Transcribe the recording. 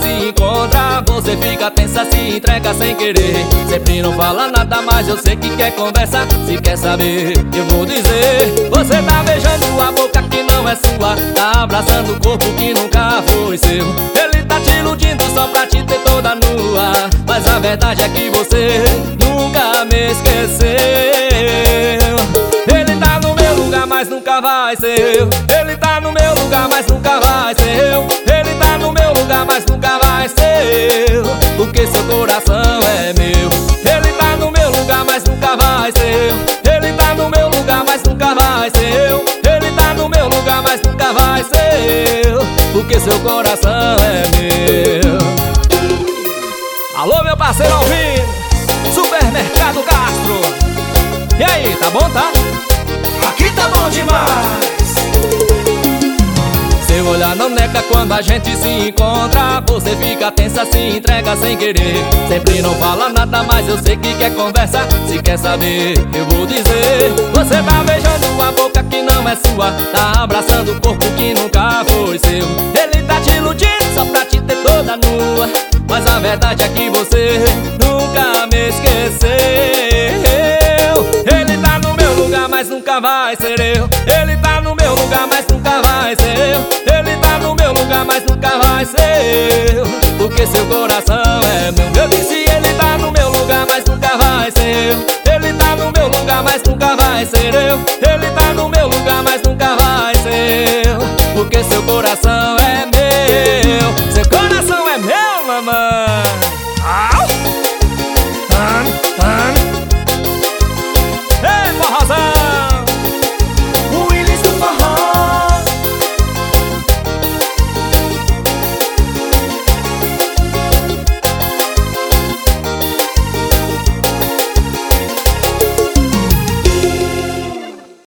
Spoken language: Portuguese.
se encontra, você fica tensa, se entrega sem querer. Sempre não fala nada, mas eu sei que quer conversa. Se quer saber, eu vou dizer. Você tá beijando a boca que não é sua, tá abraçando o corpo que nunca foi seu. Ele tá te iludindo só pra te ter toda nua, mas a verdade é que você nunca me esqueceu. Ele tá no meu lugar, mas nunca vai ser eu. Ele tá no meu lugar, mas nunca vai ser eu. Ele tá no meu lugar, mas nunca vai ser eu, porque seu coração é meu. Ele tá no meu lugar, mas nunca vai ser eu. Ele tá no meu lugar, mas nunca vai ser eu. Ele tá no meu lugar, mas nunca vai ser eu, porque seu coração é meu. Alô, meu parceiro Alvin, Supermercado Castro. E aí, tá bom, tá? Aqui tá bom demais. Seu olhar não nega quando a gente se encontra, você fica tensa, se entrega sem querer. Sempre não fala nada, mas eu sei que quer conversa. Se quer saber, eu vou dizer. Você tá beijando a boca que não é sua, tá abraçando o corpo que nunca foi seu. Ele tá te iludindo só pra te ter toda nua, mas a verdade é que você nunca me esqueceu. Ele tá no meu lugar, mas nunca vai ser eu. Ele tá no meu lugar, mas nunca vai ser eu. Ele tá no meu lugar, mas nunca vai ser eu, porque seu coração é meu. Eu disse, ele tá no meu lugar, mas nunca vai ser eu. Ele tá no meu lugar, mas nunca vai ser eu. Ele tá